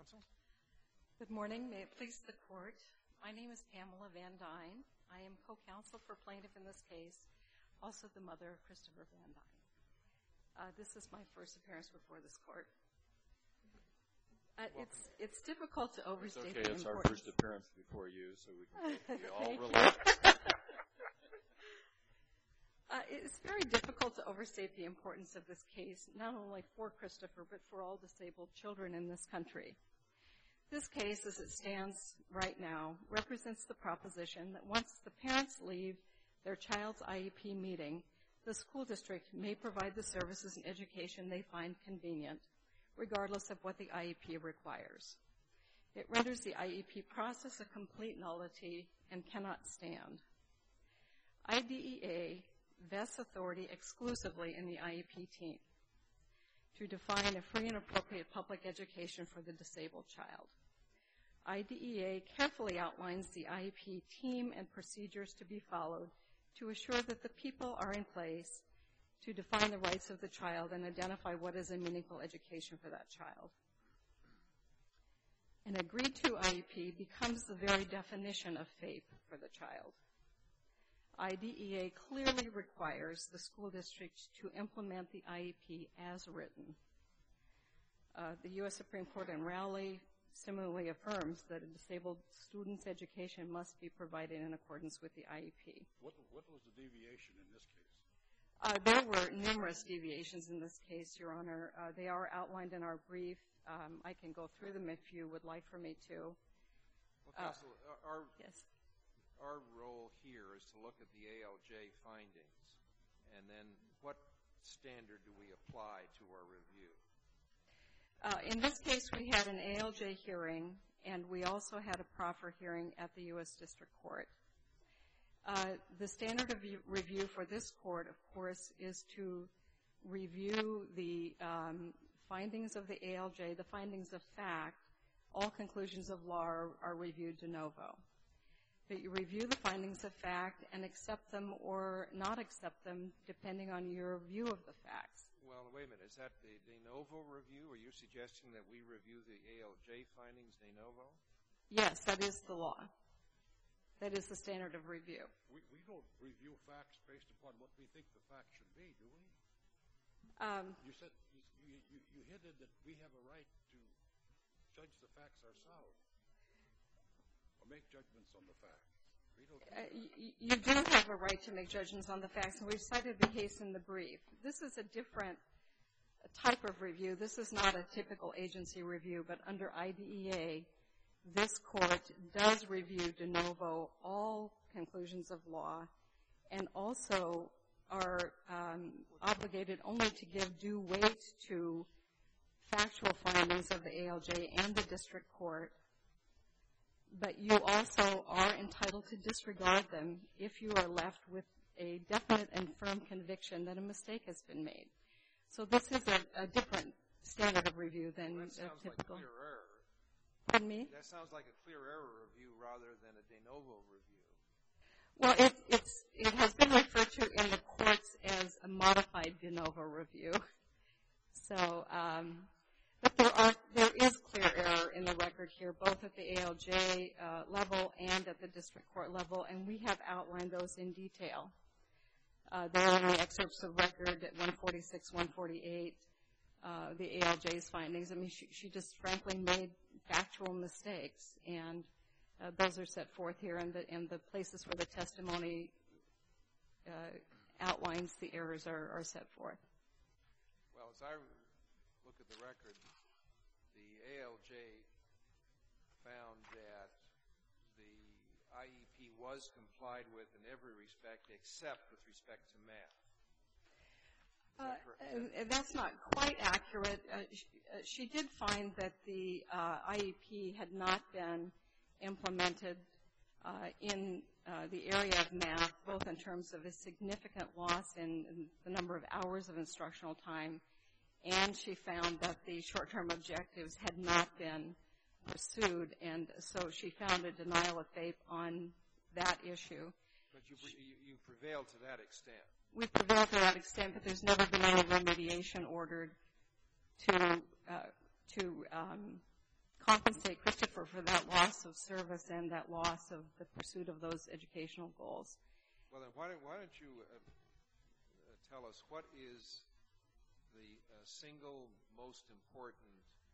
Counsel? Good morning. May it please the Court. My name is Pamela Van Dyne. I am co-counsel for plaintiff in this case, also the mother of Christopher Van Dyne. This is my first appearance before this Court. It's difficult to overstate the importance. It's okay. It's our first appearance before you, so we can be all relaxed. It's very difficult to overstate the importance of this case, not only for Christopher, but for all disabled children in this country. This case, as it stands right now, represents the proposition that once the parents leave their child's IEP meeting, the school district may provide the services and education they find convenient, regardless of what the IEP requires. It renders the IEP process a complete nullity and cannot stand. IDEA vests authority exclusively in the IEP team to define a free and appropriate public education for the disabled child. IDEA carefully outlines the IEP team and procedures to be followed to assure that the people are in place to define the rights of the child and identify what is a meaningful education for that child. An agreed-to IEP becomes the very definition of FAPE for the child. IDEA clearly requires the school district to implement the IEP as written. The U.S. Supreme Court in Rowley similarly affirms that a disabled student's education must be provided in accordance with the IEP. What was the deviation in this case? There were numerous deviations in this case, Your Honor. They are outlined in our brief. I can go through them if you would like for me to. Well, Counsel, yes. Our role here is to look at the ALJ findings, and then what standard do we apply to our review? In this case, we had an ALJ hearing, and we also had a proffer hearing at the U.S. District Court. The standard of review for this court, of course, is to review the findings of the ALJ, the findings of fact. All conclusions of law are reviewed de novo. That you review the findings of fact and accept them or not accept them depending on your view of the facts. Well, wait a minute. Is that the de novo review? Are you suggesting that we review the ALJ findings de novo? Yes, that is the law. That is the standard of review. We don't review facts based upon what we think the facts should be, do we? You said you hinted that we have a right to judge the facts ourselves or make judgments on the facts. We don't do that. You do have a right to make judgments on the facts, and we've cited the case in the brief. This is a different type of review. This is not a typical agency review, but under IDEA, this court does review de novo all conclusions of law and also are obligated only to give due weight to factual findings of the ALJ and the district court, but you also are entitled to disregard them if you are left with a definite and firm conviction that a mistake has been made. So this is a different standard of review than a typical. That sounds like clear error. Pardon me? That sounds like a clear error review rather than a de novo review. Well, it has been referred to in the courts as a modified de novo review. So, but there is clear error in the record here, both at the ALJ level and at the district court level, and we have outlined those in detail. There are in the excerpts of record at 146, 148, the ALJ's findings. I mean, she just frankly made factual mistakes, and those are set forth here, and the places where the testimony outlines the errors are set forth. Well, as I look at the record, the ALJ found that the IEP was complied with in every respect except with respect to math. That's not quite accurate. She did find that the IEP had not been implemented in the area of math, both in terms of a significant loss in the number of hours of instructional time, and she found that the short-term objectives had not been pursued, and so she found a denial of FAPE on that issue. But you prevailed to that extent. We prevailed to that extent, but there's never been any remediation ordered to compensate Christopher for that loss of service and that loss of the pursuit of those educational goals. Well, then why don't you tell us what is the single most important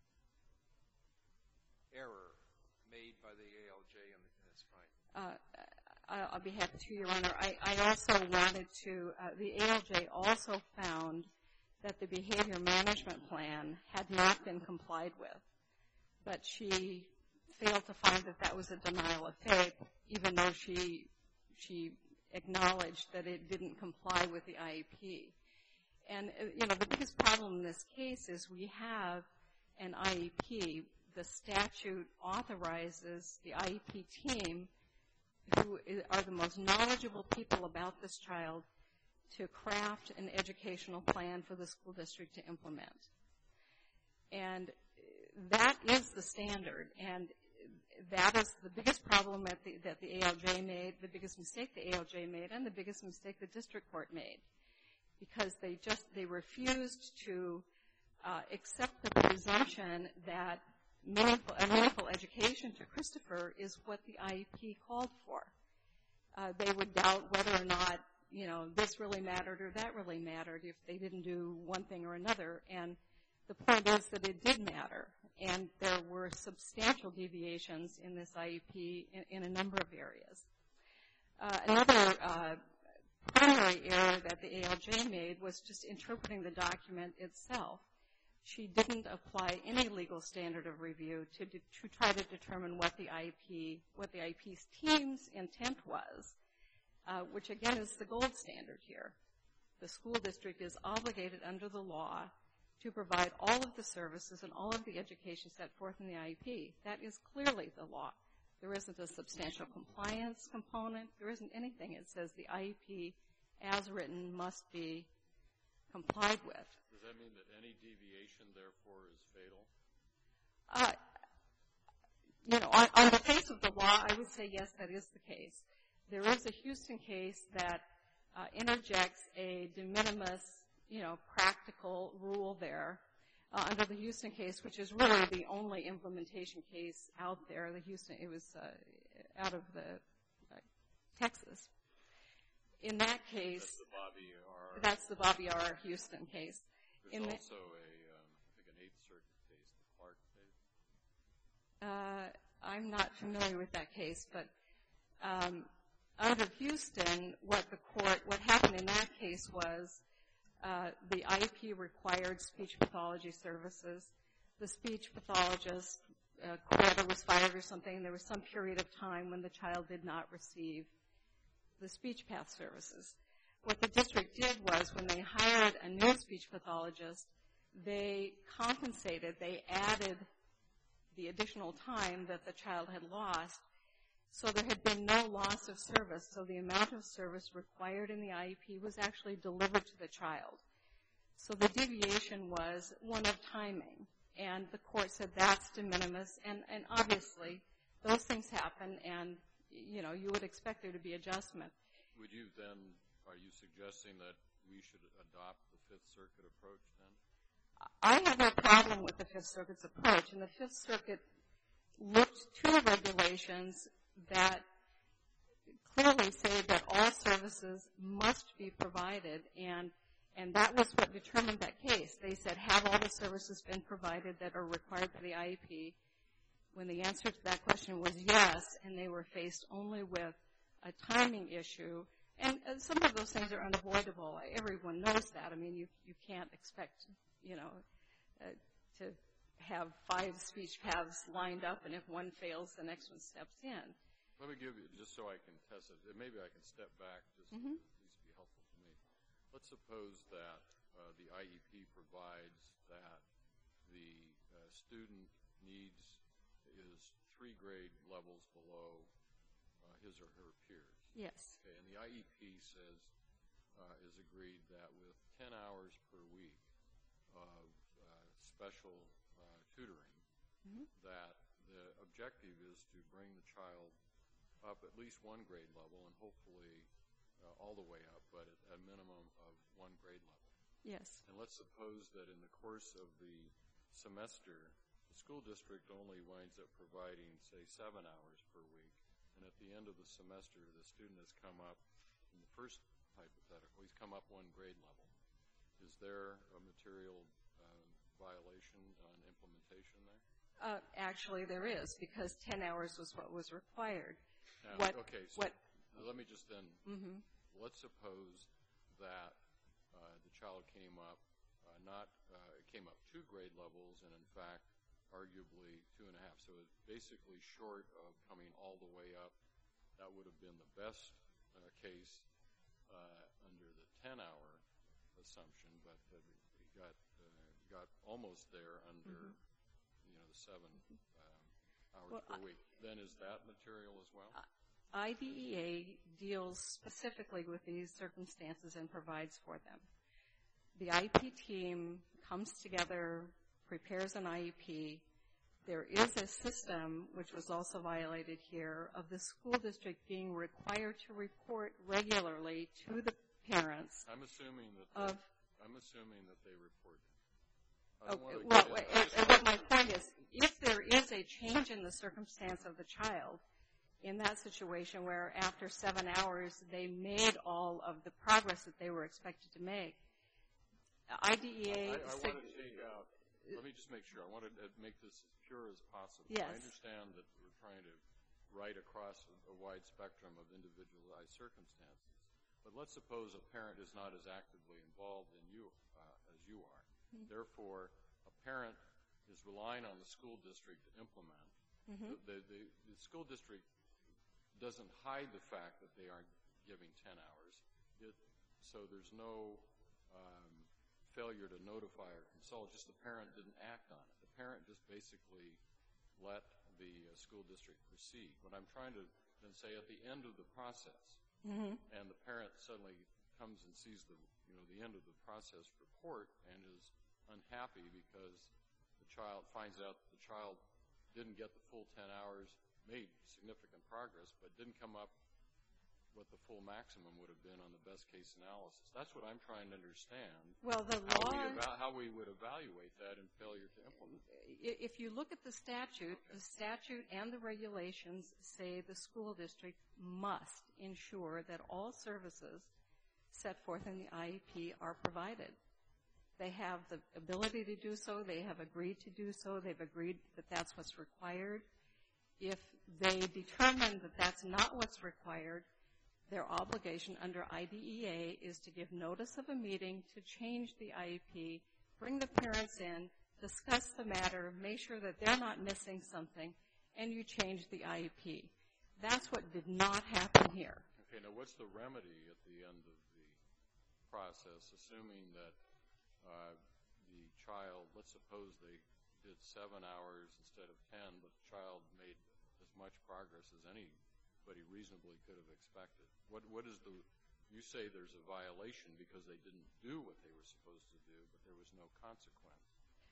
error made by the ALJ in its finding? I'll be happy to, Your Honor. I also wanted to, the ALJ also found that the behavior management plan had not been complied with, but she failed to find that that was a denial of faith, even though she acknowledged that it didn't comply with the IEP. And, the biggest problem in this case is we have an IEP. The statute authorizes the IEP team, who are the most knowledgeable people about this child, to craft an educational plan for the school district to implement. And that is the standard, and that is the biggest problem that the ALJ made, the biggest mistake the ALJ made, and the biggest mistake the district court made, because they refused to accept the presumption that a meaningful education to Christopher is what the IEP called for. They would doubt whether or not, this really mattered or that really mattered if they didn't do one thing or another. And the point is that it did matter, and there were substantial deviations in this IEP in a number of areas. Another primary error that the ALJ made was just interpreting the document itself. She didn't apply any legal standard of review to try to determine what the IEP's team's intent was, which again is the gold standard here. The school district is obligated under the law to provide all of the services and all of the education set forth in the IEP. That is clearly the law. There isn't a substantial compliance component. There isn't anything. It says the IEP, as written, must be complied with. Does that mean that any deviation, therefore, is fatal? On the face of the law, I would say yes, that is the case. There is a Houston case that interjects a de minimis, practical rule there under the Houston case, which is really the only implementation case out there. It was out of Texas. In that case, that's the Bobby R. Houston case. There's also I think an Eighth Circuit case, the Clark case. I'm not familiar with that case, but under Houston, what happened in that case was the IEP required speech pathology services. The speech pathologist quit or was fired or something. There was some period of time when the child did not receive the speech path services. What the district did was when they hired a new speech pathologist, they compensated, they added the additional time that the child had lost, so there had been no loss of service. So the amount of service required in the IEP was actually delivered to the child. So the deviation was one of timing, and the court said that's de minimis, and obviously those things happen, and you would expect there to be adjustment. Are you suggesting that we should adopt the Fifth Circuit approach then? I have no problem with the Fifth Circuit's approach, and the Fifth Circuit looked to regulations that clearly say that all services must be provided, and that was what determined that case. They said, have all the services been provided that are required by the IEP? When the answer to that question was yes, and they were faced only with a timing issue, and some of those things are unavoidable. Everyone knows that. I mean, you can't expect, to have 5 speech paths lined up, and if one fails, the next one steps in. Let me give you, just so I can test it, maybe I can step back just to at least be helpful to me. Let's suppose that the IEP provides that the student is 3 grade levels below his or her peers. Yes. Okay, and the IEP says, is agreed that with 10 hours per week of special tutoring, that the objective is to bring the child up at least 1 grade level and hopefully all the way up, but at a minimum of 1 grade level. Yes. And let's suppose that in the course of the semester, the school district only winds up providing, say, 7 hours per week, and at the end of the semester the student has come up, in the first hypothetical, he's come up one grade level. Is there a material violation on implementation there? Actually, there is, because 10 hours was what was required. Now, okay, so let me just then, let's suppose that the child came up came up 2 grade levels, and in fact, arguably 2.5. So it's basically short of coming all the way up. That would have been the best case under the 10-hour assumption, but we got almost there under the 7 hours per week. Then is that material as well? IDEA deals specifically with these circumstances and provides for them. The IEP team comes together, prepares an IEP. There is a system, which was also violated here, of the school district being required to report regularly to the parents. I'm assuming that they reported. Well, my point is, if there is a change in the circumstance of the child, in that situation where after 7 hours they made all of the progress that they were expected to make, IDEA... let me just make sure. I want to make this as pure as possible. Yes. I understand that we're trying to write across a wide spectrum of individualized circumstances. But let's suppose a parent is not as actively involved as you are. Therefore, a parent is relying on the school district to implement. The school district doesn't hide the fact that they aren't giving 10 hours. So there's no failure to notify or consult. Just the parent didn't act on it. The parent just basically let the school district proceed. What I'm trying to then say, at the end of the process, and the parent suddenly comes and sees the end of the process report and is unhappy because the child finds out that the child didn't get the full 10 hours, made significant progress, but didn't come up what the full maximum would have been on the best case analysis. That's what I'm trying to understand. Well, the law... How we would evaluate that in failure to implement. If you look at the statute and the regulations say the school district must ensure that all services set forth in the IEP are provided. They have the ability to do so. They have agreed to do so. They've agreed that that's what's required. If they determine that that's not what's required, their obligation under IDEA is to give notice of a meeting to change the IEP, bring the parents in, discuss the matter, make sure that they're not missing something, and you change the IEP. That's what did not happen here. Okay, now what's the remedy at the end of the process, assuming that the child, let's suppose they did 7 hours instead of 10, but the child made as much progress as anybody reasonably could have expected. What is you say there's a violation because they didn't do what they were supposed to do, but there was no consequence.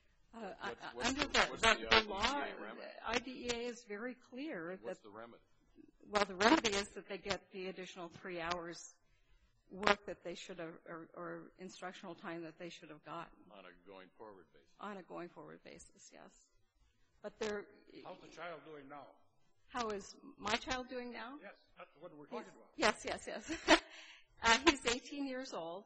Under the law, IDEA is very clear. What's the remedy? Well, the remedy is that they get the additional 3 hours work that they should have, or instructional time that they should have gotten. On a going forward basis. On a going forward basis, yes. But how's the child doing now? How is my child doing now? Yes, that's what we're talking about. Yes. He's 18 years old.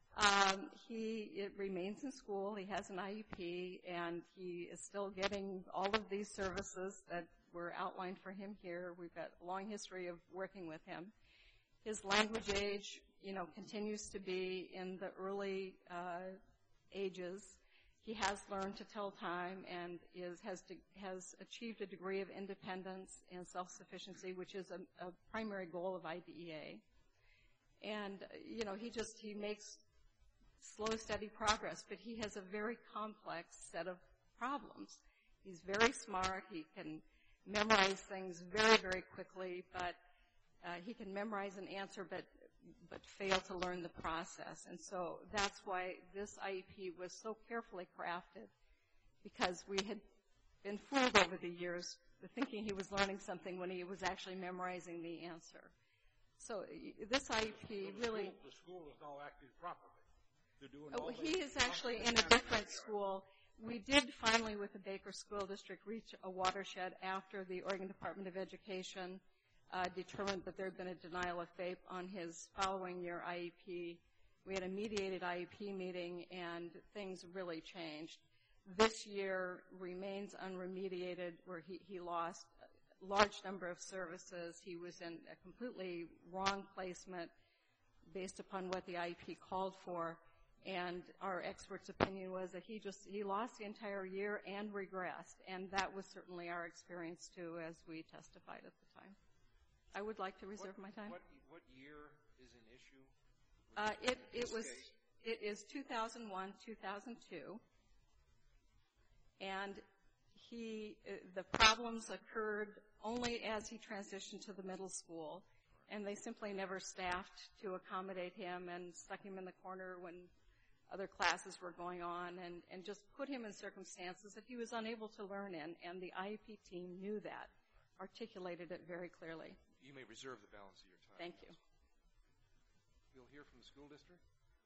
He remains in school. He has an IEP, and he is still getting all of these services that were outlined for him here. We've got a long history of working with him. His language age, continues to be in the early ages. He has learned to tell time and has achieved a degree of independence and self-sufficiency, which is a primary goal of IDEA. And, he makes slow, steady progress, but he has a very complex set of problems. He's very smart. He can memorize things very, very quickly, but he can memorize an answer but fail to learn the process. And so that's why this IEP was so carefully crafted, because we had been fooled over the years with thinking he was learning something when he was actually memorizing the answer. So this IEP really... The school is now acting properly. He is actually in a different school. We did finally, with the Baker School District, reach a watershed after the Oregon Department of Education determined that there had been a denial of FAPE on his following year IEP. We had a mediated IEP meeting, and things really changed. This year remains unremediated, where he lost a large number of services. He was in a completely wrong placement based upon what the IEP called for, and our expert's opinion was that he lost the entire year and regressed, and that was certainly our experience, too, as we testified at the time. I would like to reserve my time. What year is an issue? It is 2001, 2002, and the problems occurred only as he transitioned to the middle school, and they simply never staffed to accommodate him and stuck him in the corner when other classes were going on and just put him in circumstances that he was unable to learn in, and the IEP team knew that, articulated it very clearly. You may reserve the balance of your time. Thank you. We'll hear from the school district.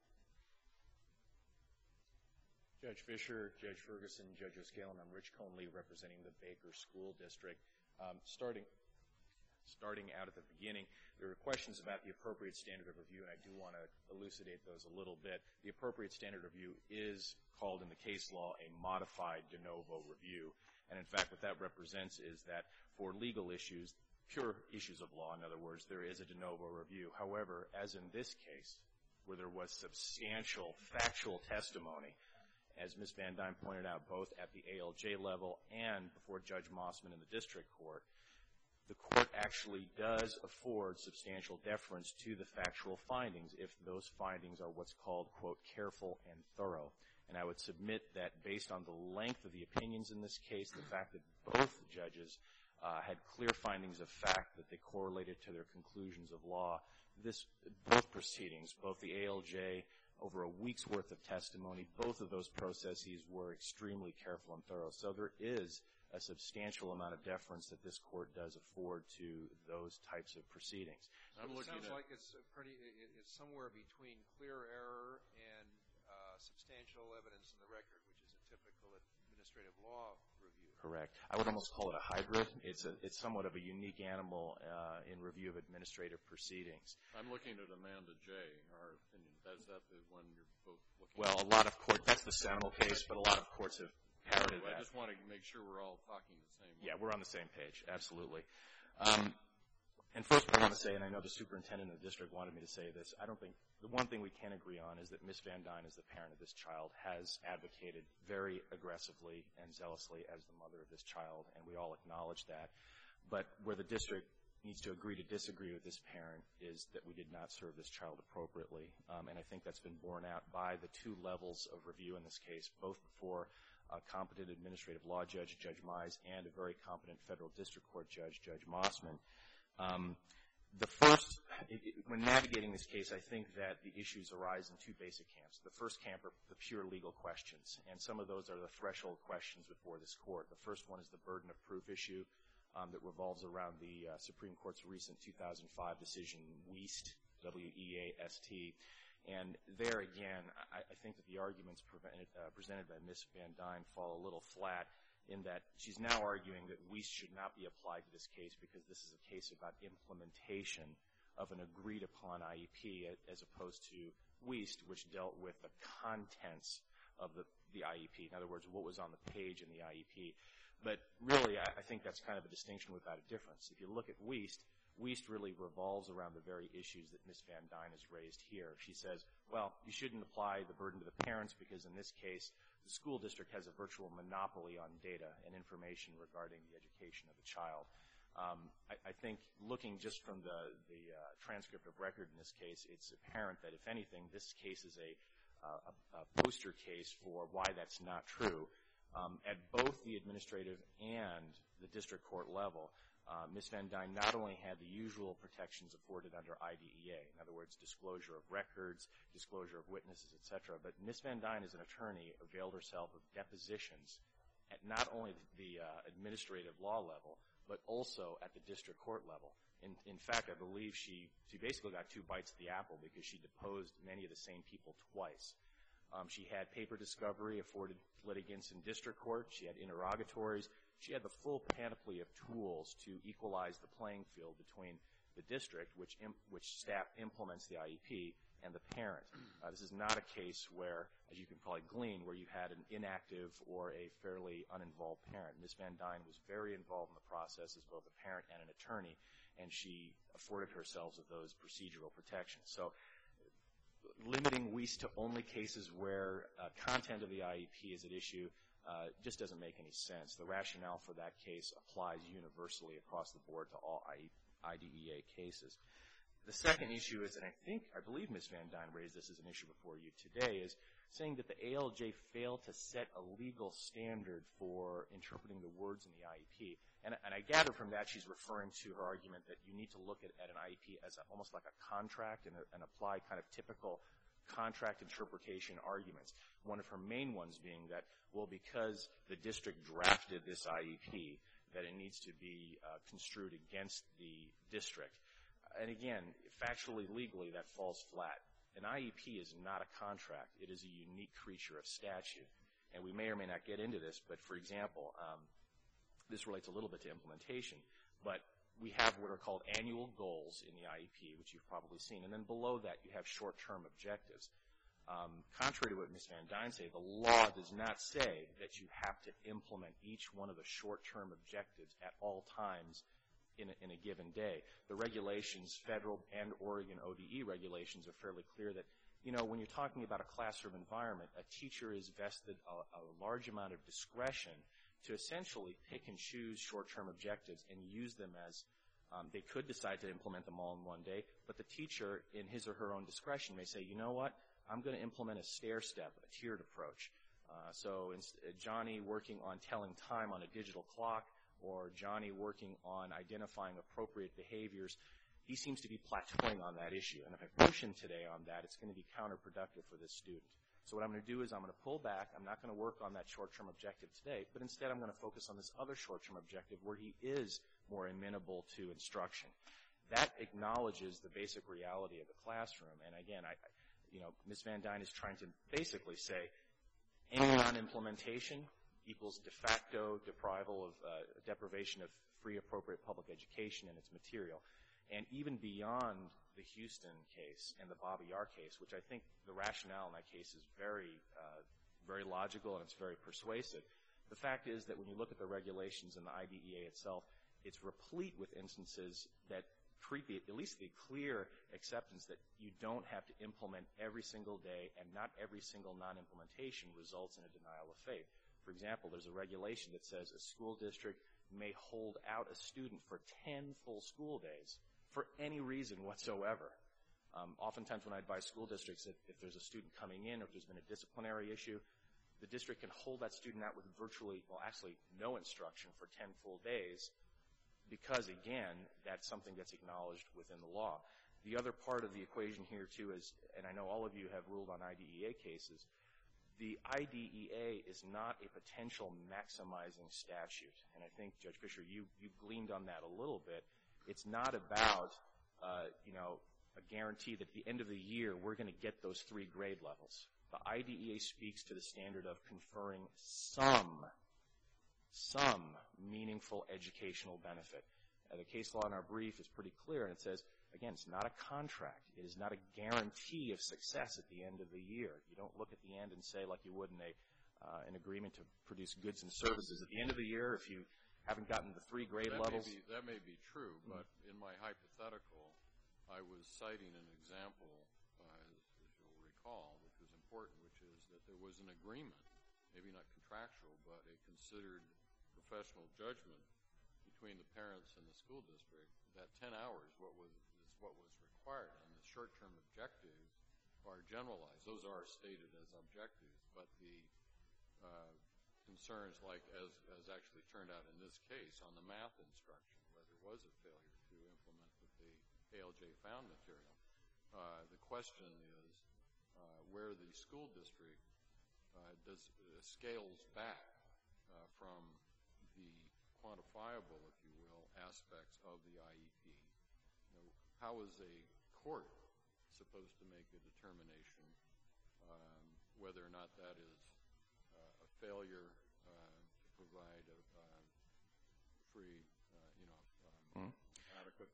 Judge Fisher, Judge Ferguson, Judge O'Scallion, I'm Rich Conley representing the Baker School District. Starting out at the beginning, there were questions about the appropriate standard of review, and I do want to elucidate those a little bit. The appropriate standard of review is called in the case law a modified de novo review, and in fact what that represents is that for legal issues, pure issues of law, in other words, there is a de novo review. However, as in this case, where there was substantial factual testimony, as Ms. Van Dyne pointed out, both at the ALJ level and before Judge Mossman in the district court, the court actually does afford substantial deference to the factual findings if those findings are what's called, quote, careful and thorough. And I would submit that based on the length of the opinions in this case, the fact that both judges had clear findings of fact that they correlated to their conclusions of law, both proceedings, both the ALJ, over a week's worth of testimony, both of those processes were extremely careful and thorough. So there is a substantial amount of deference that this court does afford to those types of proceedings. So it sounds like it's somewhere between clear error and substantial evidence in the record, which is a typical administrative law review. Correct. I would almost call it a hybrid. It's somewhat of a unique animal in review of administrative proceedings. I'm looking at Amanda J., our opinion. Is that the one you're both looking at? Well, a lot of courts, that's the seminal case, but a lot of courts have parroted that. I just want to make sure we're all talking the same way. Yeah, we're on the same page, absolutely. And first I want to say, and I know the superintendent of the district wanted me to say this, I don't think, the one thing we can agree on is that Ms. Van Dyne, as the parent of this child, has advocated very aggressively and zealously as the mother of this child, and we all acknowledge that. But where the district needs to agree to disagree with this parent is that we did not serve this child appropriately. And I think that's been borne out by the two levels of review in this case, both before a competent administrative law judge, Judge Mize, and a very competent federal district court judge, Judge Mossman. When navigating this case, I think that the issues arise in two basic camps. The first camp are the pure legal questions, and some of those are the threshold questions before this court. The first one is the burden of proof issue that revolves around the Supreme Court's recent 2005 decision, Wiest, W-E-A-S-T. And there again, I think that the arguments presented by Ms. Van Dyne fall a little flat in that she's now arguing that Wiest should not be applied to this case because this is a case about implementation of an agreed-upon IEP as opposed to Wiest, which dealt with the contents of the IEP. In other words, what was on the page in the IEP. But really, I think that's kind of a distinction without a difference. If you look at Wiest, Wiest really revolves around the very issues that Ms. Van Dyne has raised here. She says, well, you shouldn't apply the burden to the parents because in this case, the school district has a virtual monopoly on data and information regarding the education of the child. I think looking just from the transcript of record in this case, it's apparent that if anything, this case is a poster case for why that's not true. At both the administrative and the district court level, Ms. Van Dyne not only had the usual protections afforded under IDEA, in other words, disclosure of records, disclosure of witnesses, et cetera, but Ms. Van Dyne as an attorney availed herself of depositions at not only the administrative law level, but also at the district court level. In fact, I believe she basically got two bites of the apple because she deposed many of the same people twice. She had paper discovery afforded litigants in district court. She had interrogatories. She had the full panoply of tools to equalize the playing field between the district, which staff implements the IEP, and the parent. This is not a case where, as you can probably glean, where you had an inactive or a fairly uninvolved parent. Ms. Van Dyne was very involved in the process as both a parent and an attorney, and she afforded herself of those procedural protections. So limiting Weiss to only cases where content of the IEP is at issue just doesn't make any sense. The rationale for that case applies universally across the board to all IDEA cases. The second issue is, and I believe Ms. Van Dyne raised this as an issue before you today, is saying that the ALJ failed to set a legal standard for interpreting the words in the IEP. And I gather from that she's referring to her argument that you need to look at an IEP as almost like a contract and apply kind of typical contract interpretation arguments. One of her main ones being that, well, because the district drafted this IEP, that it needs to be construed against the district. And again, factually, legally, that falls flat. An IEP is not a contract. It is a unique creature of statute. And we may or may not get into this, but for example, this relates a little bit to implementation, but we have what are called annual goals in the IEP, which you've probably seen. And then below that, you have short-term objectives. Contrary to what Ms. Van Dyne said, the law does not say that you have to implement each one of the short-term objectives at all times in a given day. The regulations, federal and Oregon ODE regulations, are fairly clear that, you know, when you're talking about a classroom environment, a teacher is vested a large amount of discretion to essentially pick and choose short-term objectives and use them as they could decide to implement them all in one day, but the teacher, in his or her own discretion, may say, you know what, I'm going to implement a stair step, a tiered approach. So Johnny working on telling time on a digital clock, or Johnny working on identifying appropriate behaviors, he seems to be plateauing on that issue. And if I push him today on that, it's going to be counterproductive for this student. So what I'm going to do is I'm going to pull back. I'm not going to work on that short-term objective today, but instead I'm going to focus on this other short-term objective where he is more amenable to instruction. That acknowledges the basic reality of the classroom. And again, Ms. Van Dyne is trying to basically say any non-implementation equals de facto deprivation of free, appropriate public education and its material. And even beyond the Houston case and the Bobby Yar case, which I think the rationale in that case is very logical and it's very persuasive, the fact is that when you look at the regulations in the IDEA itself, it's replete with instances that create at least the clear acceptance that you don't have to implement every single day, and not every single non-implementation results in a denial of faith. For example, there's a regulation that says a school district may hold out a student for 10 full school days for any reason whatsoever. Oftentimes when I advise school districts, if there's a student coming in or if there's been a disciplinary issue, the district can hold that student out with actually no instruction for 10 full days because, again, that's something that's acknowledged within the law. The other part of the equation here, too, is, and I know all of you have ruled on IDEA cases, the IDEA is not a potential maximizing statute. And I think, Judge Fischer, you gleaned on that a little bit. It's not about, a guarantee that at the end of the year we're going to get those 3 grade levels. The IDEA speaks to the standard of conferring some meaningful educational benefit. The case law in our brief is pretty clear, and it says, again, it's not a contract. It is not a guarantee of success at the end of the year. You don't look at the end and say, like you would in an agreement to produce goods and services. At the end of the year, if you haven't gotten the 3 grade levels. That may be true, but in my hypothetical, I was citing an example, as you'll recall, which was important, which is that there was an agreement, maybe not contractual, but a considered professional judgment between the parents and the school district that 10 hours is what was required. And the short-term objectives are generalized. Those are stated as objectives, but the concerns, like as actually turned out in this case on the math instruction, where there was a failure to implement the ALJ found material, the question is where the school district scales back from the quantifiable, if you will, aspects of the IEP. How is a court supposed to make a determination whether or not that is a failure to provide a free, adequate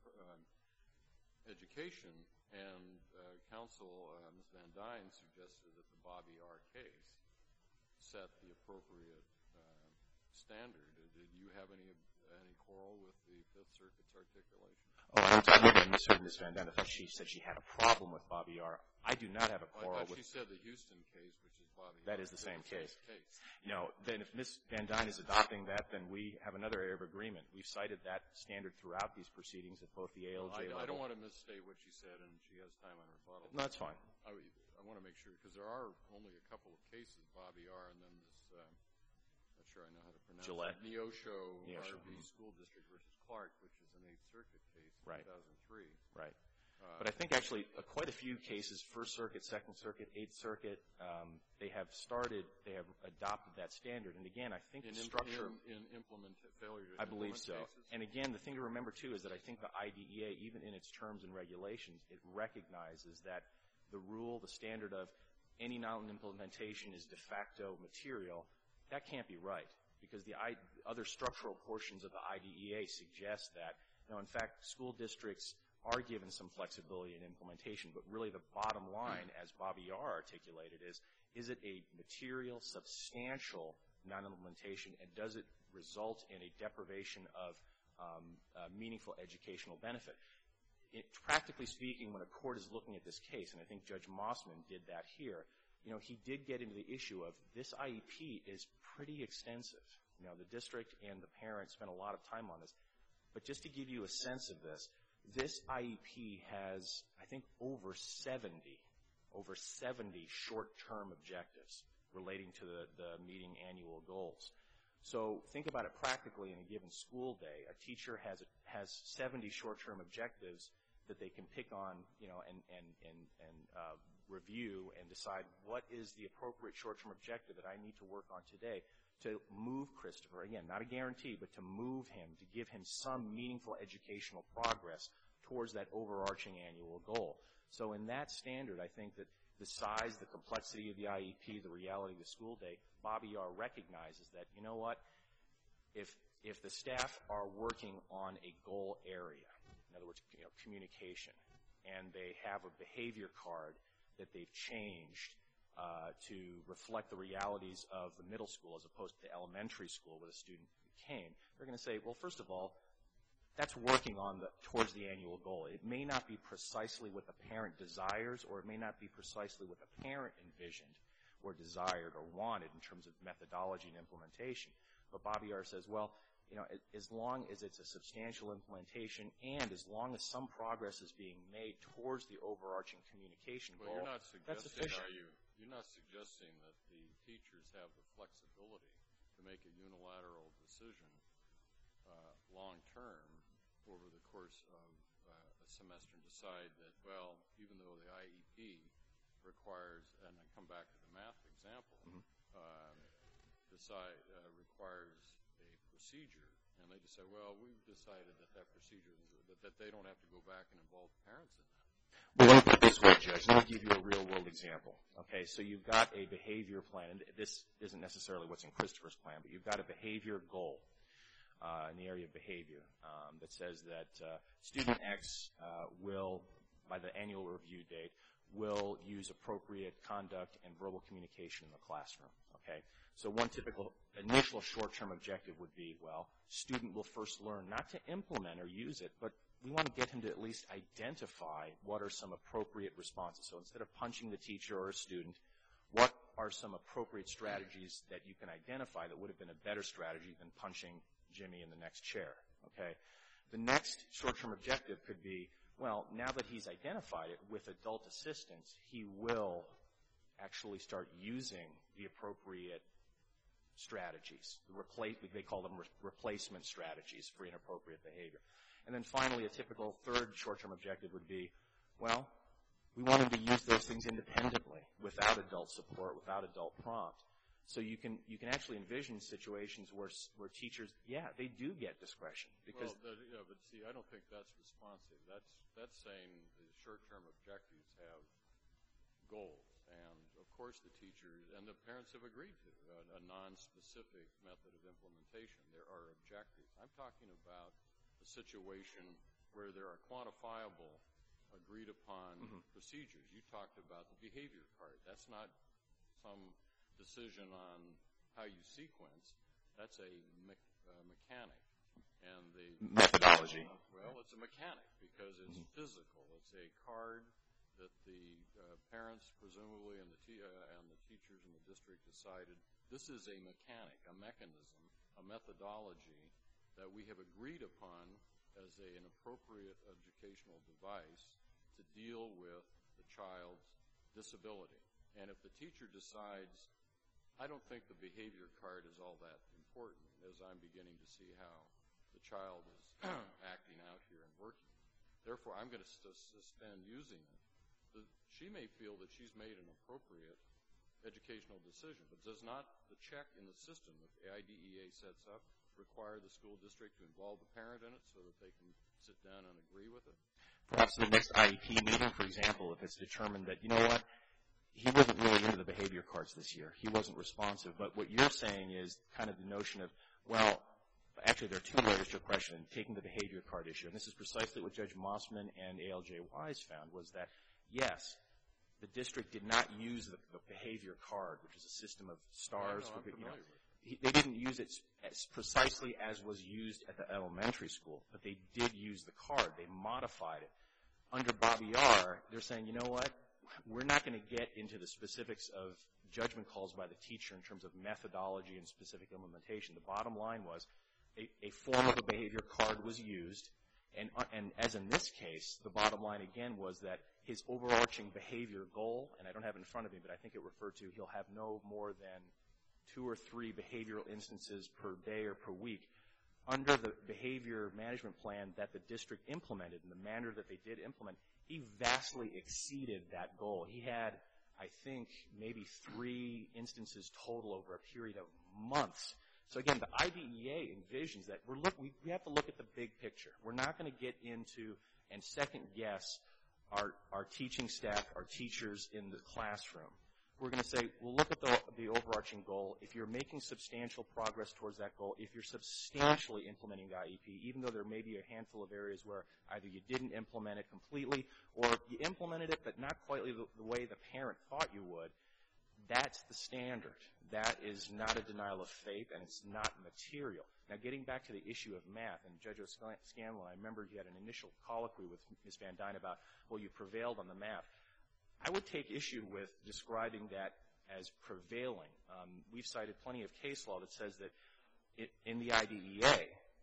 education. And counsel, Ms. Van Dyne, suggested that the Bobby R. case set the appropriate standard. Did you have any quarrel with the Fifth Circuit's articulation? Oh, I maybe I misheard Ms. Van Dyne. I thought she said she had a problem with Bobby R. I do not have a quarrel with... I thought she said the Houston case, which is Bobby R. That is the same case. No, then if Ms. Van Dyne is adopting that, then we have another area of agreement. We've cited that standard throughout these proceedings at both the ALJ level. I don't want to misstate what she said, and she has time on rebuttal. No, that's fine. I want to make sure, because there are only a couple of cases, Bobby R. and then this, I'm not sure I know how to pronounce Gillette. it, Neosho RV School District versus Clark, which is an Eighth Circuit case in 2003. Right. But I think actually quite a few cases, First Circuit, Second Circuit, Eighth Circuit, they have adopted that standard. And again, I think the structure... In failure to I believe so. cases? And again, the thing to remember, too, is that I think the IDEA, even in its terms and regulations, it recognizes that the rule, the standard of any non-implementation is de facto material, that can't be right. Because the other structural portions of the IDEA suggest that. Now, in fact, school districts are given some flexibility in implementation, but really the bottom line, as Bobby R. articulated, is it a material, substantial non-implementation, and does it result in a deprivation of meaningful educational benefit? Practically speaking, when a court is looking at this case, and I think Judge Mossman did that here, he did get into the issue of this IEP is pretty extensive. The district and the parents spent a lot of time on this. But just to give you a sense of this IEP has, I think, over 70 short-term objectives relating to the meeting annual goals. So think about it practically in a given school day. A teacher has 70 short-term objectives that they can pick on, and review and decide what is the appropriate short-term objective that I need to work on today to move Christopher, again, not a guarantee, but to move him, to give him some meaningful educational progress towards that overarching annual goal. So in that standard, I think that the size, the complexity of the IEP, the reality of the school day, Bobby R. recognizes that, you know what, if the staff are working on a goal area, in other words, communication, and they have a behavior card that they've changed to reflect the realities of the middle school as opposed to the elementary school where the student came, they're going to say, well, first of all, that's working on towards the annual goal. It may not be precisely what the parent desires, or it may not be precisely what the parent envisioned or desired or wanted in terms of methodology and implementation. But Bobby R. says, well, as long as it's a substantial implementation and as long as some progress is being made towards the overarching communication goal, that's sufficient. You're not suggesting that the teachers have the flexibility to make a unilateral decision long-term over the course of a semester and decide that, well, even though the IEP requires, and I come back to the math example, requires a procedure, and they just say, well, we've decided that procedure, that they don't have to go back and involve parents in that. Well, let me put it this way, Judge. Let me give you a real-world example. Okay, so you've got a behavior plan, and this isn't necessarily what's in Christopher's plan, but you've got a behavior goal in the area of behavior that says that student X will, by the annual review date, will use appropriate conduct and verbal communication in the classroom. Okay, so one typical initial short-term objective would be, well, student will first learn not to implement or use it, but we want to get him to at least identify what are some appropriate responses. So instead of punching the teacher or a student, what are some appropriate strategies that you can identify that would have been a better strategy than punching Jimmy in the next chair? Okay. The next short-term objective could be, well, now that he's identified it with adult assistance, he will actually start using the appropriate strategies. They call them replacement strategies for inappropriate behavior. And then finally, a typical third short-term objective would be, well, we want him to use those things independently, without adult support, without adult prompt. So you can actually envision situations where teachers, they do get discretion. Because but see, I don't think that's responsive. That's saying the short-term objectives have goals. and of course the teachers and the parents have agreed to a non-specific method of implementation. There are objectives. I'm talking about a situation where there are quantifiable, agreed-upon procedures. You talked about the behavior card. That's not some decision on how you sequence. That's a mechanic. And the methodology. Well, it's a mechanic because it's physical. It's a card that the parents, presumably, and the teachers in the district decided this is a mechanic, a mechanism, a methodology that we have agreed upon as an appropriate educational device to deal with the child's disability. And if the teacher decides, I don't think the behavior card is all that important, as I'm beginning to see how the child is acting out here and working, therefore I'm going to suspend using it. She may feel that she's made an appropriate educational decision, but does not the check in the system that the IDEA sets up require the school district to involve the parent in it so that they can sit down and agree with it? Perhaps the next IEP meeting, for example, if it's determined that, you know what, he wasn't really into the behavior cards this year. He wasn't responsive. But what you're saying is kind of the notion of, well, actually there are two layers to your question, taking the behavior card issue. And this is precisely what Judge Mossman and ALJ Wise found, was that, yes, the district did not use the behavior card, which is a system of stars. They didn't use it as precisely as was used at the elementary school, but they did use the card. They modified it. Under Bobby R., they're saying, you know what, we're not going to get into the specifics of judgment calls by the teacher in terms of methodology and specific implementation. The bottom line was a form of a behavior card was used, and as in this case, the bottom line again was that his overarching behavior goal, and I don't have it in front of me, but I think it referred to he'll have no more than 2 or 3 behavioral instances per day or per week. Under the behavior management plan that the district implemented, in the manner that they did implement, he vastly exceeded that goal. He had, I think, maybe 3 instances total over a period of months. So again, the IDEA envisions that we have to look at the big picture. We're not going to get into and second guess our teaching staff, our teachers in the classroom. We're going to say, we'll look at the overarching goal. If you're making substantial progress towards that goal, if you're substantially implementing the IEP, even though there may be a handful of areas where either you didn't implement it completely or you implemented it but not quite the way the parent thought you would, that's the standard. That is not a denial of faith, and it's not material. Now, getting back to the issue of math, and Judge O'Scanlan, I remember you had an initial colloquy with Ms. Van Dyne about, well, you prevailed on the math. I would take issue with describing that as prevailing. We've cited plenty of case law that says that in the IDEA,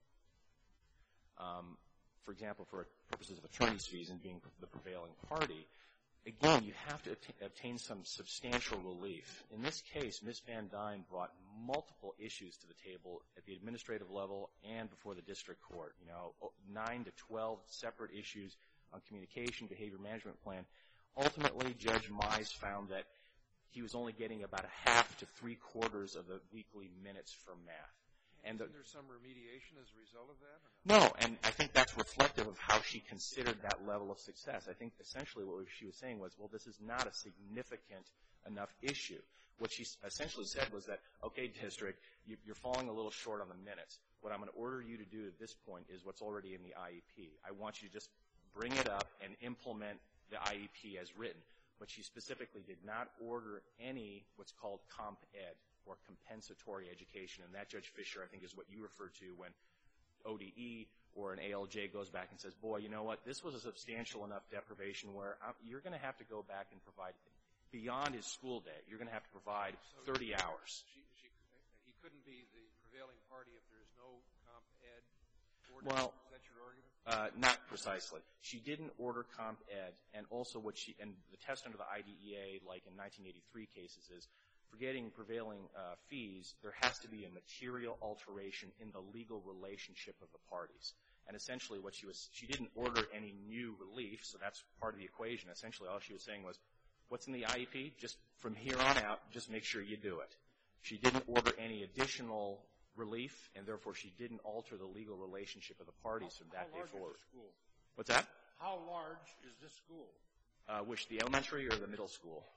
for example, for purposes of attorney's fees and being the prevailing party, again, you have to obtain some substantial relief. In this case, Ms. Van Dyne brought multiple issues to the table at the administrative level and before the district court. 9 to 12 separate issues on communication, behavior management plan. Ultimately, Judge Mize found that he was only getting about a half to 3/4 of the weekly minutes for math. And isn't there some remediation as a result of that? No, and I think that's reflective of how she considered that level of success. I think essentially what she was saying was, well, this is not a significant enough issue. What she essentially said was that, okay, district, you're falling a little short on the minutes. What I'm going to order you to do at this point is what's already in the IEP. I want you to just bring it up and implement the IEP as written. But she specifically did not order any what's called comp ed, or compensatory education. And that, Judge Fisher, I think is what you refer to when ODE or an ALJ goes back and says, boy, you know what, this was a substantial enough deprivation where you're going to have to go back and provide, beyond his school day, you're going to have to provide 30 hours. He couldn't be the prevailing party if there's no comp ed order? Well, is that your argument? Not precisely. She didn't order comp ed, and also and the test under the IDEA, like in 1983 cases, is for getting prevailing fees, there has to be a material alteration in the legal relationship of the parties. And essentially what she didn't order any new relief, so that's part of the equation. Essentially all she was saying was, what's in the IEP? Just from here on out, just make sure you do it. She didn't order any additional relief, and therefore she didn't alter the legal relationship of the parties from that day forward. How large is the school? What's that? How large is this school? Which, the elementary or the middle school?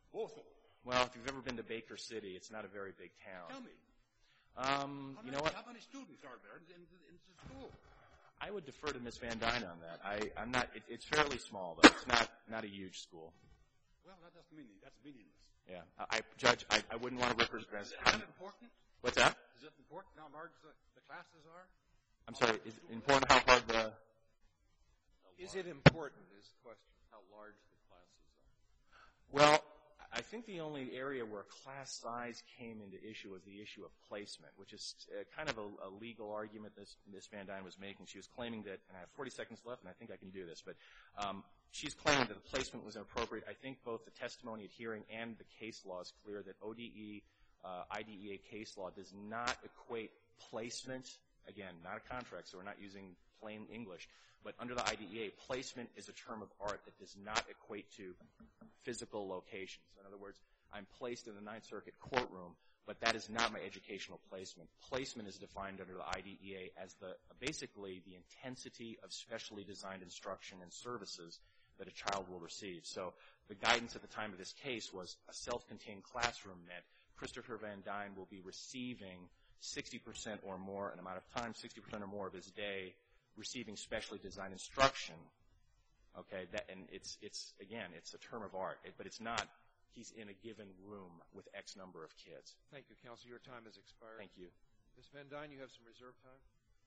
Both of them. Well, if you've ever been to Baker City, it's not a very big town. Tell me. You know what? How many students are there in the school? I would defer to Ms. Van Dyne on that. I'm not. It's fairly small, though. It's not a huge school. Well, that's meaningless. Yeah, Judge, I wouldn't want to represent. Is that important? What's that? Is it important how large the classes are? I'm sorry. Is it important how hard the? Is it important? Is the question. How large the classes are? Well, I think the only area where class size came into issue was the issue of placement, which is kind of a legal argument that Ms. Van Dyne was making. She was claiming that, and I have 40 seconds left, and I think I can do this, but she's claiming that the placement was inappropriate. I think both the testimony at hearing and the case law is clear that ODE, IDEA case law does not equate placement, again, not a contract, so we're not using plain English, but under the IDEA, placement is a term of art that does not equate to physical locations. In other words, I'm placed in the Ninth Circuit courtroom, but that is not my educational placement. Placement is defined under the IDEA as basically the intensity of specially designed instruction and services that a child will receive. So the guidance at the time of this case was a self-contained classroom meant Christopher Van Dyne will be receiving 60% or more, an amount of time, 60% or more of his day, receiving specially designed instruction. Okay, and it's a term of art, but it's not. He's in a given room with X number of kids. Thank you, Counsel. Your time has expired. Thank you. Ms. Van Dyne, you have some reserve time.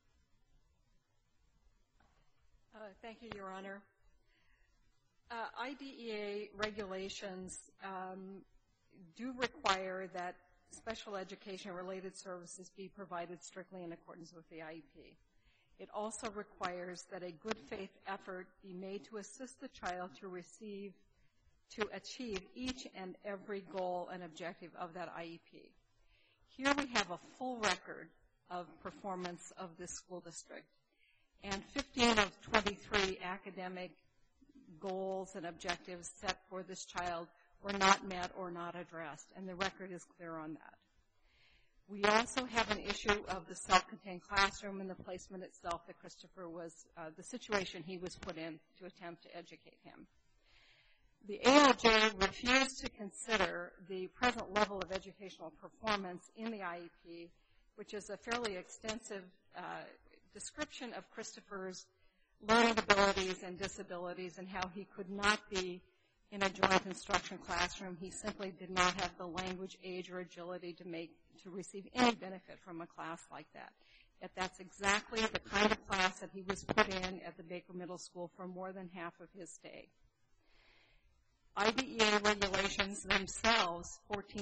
Thank you, Your Honor. IDEA regulations do require that special education-related services be provided strictly in accordance with the IEP. It also requires that a good faith effort be made to assist the child to achieve each and every goal and objective of that IEP. Here we have a full record of performance of this school district, and 15 of 23 academic goals and objectives set for this child were not met or not addressed, and the record is clear on that. We also have an issue of the self-contained classroom and the placement itself that Christopher was, the situation he was put in to attempt to educate him. The ALJ refused to consider the present level of educational performance in the IEP, which is a fairly extensive description of Christopher's learning abilities and disabilities and how he could not be in a joint instruction classroom. He simply did not have the language, age, or agility to receive any benefit from a class like that. Yet that's exactly the kind of class that he was put in at the Baker Middle School for more than half of his stay. IDEA regulations themselves,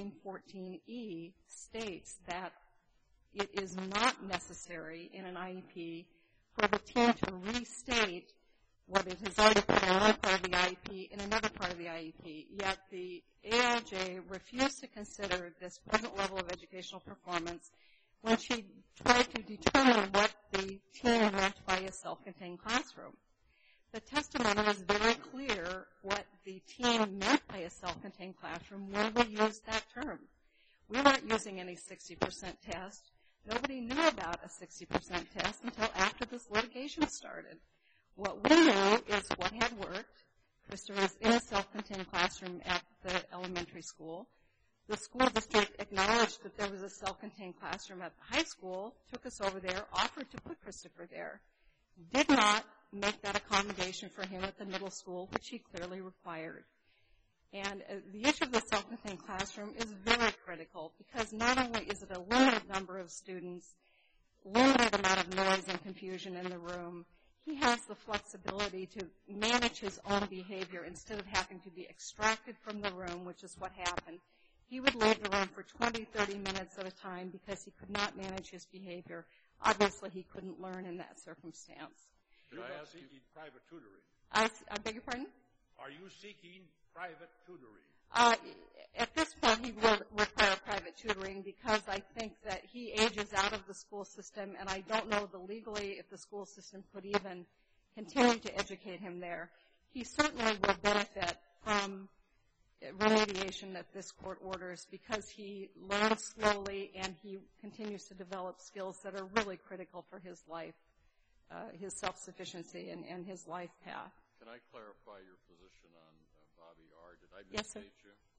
1414E, states that it is not necessary in an IEP for the team to restate what it has already put in one part of the IEP in another part of the IEP. Yet the ALJ refused to consider this present level of educational performance when she tried to determine what the team meant by a self-contained classroom. The testimony is very clear what the team meant by a self-contained classroom when we used that term. We weren't using any 60% test. Nobody knew about a 60% test until after this litigation started. What we knew is what had worked. Christopher was in a self-contained classroom at the elementary school. The school district acknowledged that there was a self-contained classroom at the high school, took us over there, offered to put Christopher there, did not make that accommodation for him at the middle school, which he clearly required. And the issue of the self-contained classroom is very critical because not only is it a limited number of students, limited amount of noise and confusion in the room, he has the flexibility to manage his own behavior instead of having to be extracted from the room, which is what happened. He would leave the room for 20, 30 minutes at a time because he could not manage his behavior. Obviously, he couldn't learn in that circumstance. You're not seeking private tutoring. I beg your pardon? Are you seeking private tutoring? At this point, he will require private tutoring because I think that he ages out of the school system, and I don't know legally if the school system could even continue to educate him there. He certainly will benefit from remediation that this court orders because he learns slowly and he continues to develop skills that are really critical for his life, his self-sufficiency and his life path. Can I clarify your position on Bobby R.? Did I Yes, sir. misstate you? That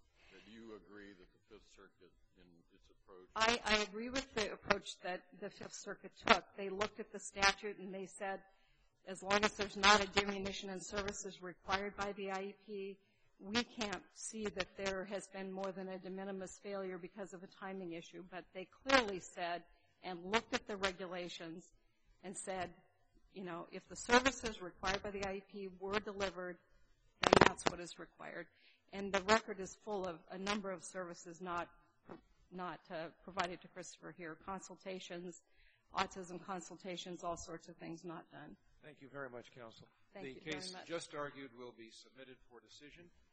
do you agree that the Fifth Circuit, in its approach? I agree with the approach that the Fifth Circuit took. They looked at the statute and they said, as long as there's not a diminution in services required by the IEP, we can't see that there has been more than a de minimis failure because of a timing issue. But they clearly said and looked at the regulations and said, you know, if the services required by the IEP were delivered, then that's what is required. And the record is full of a number of services not provided to Christopher here, consultations, autism consultations, all sorts of things not done. Thank you very much, counsel. Thank you very much. The case just argued will be submitted for decision.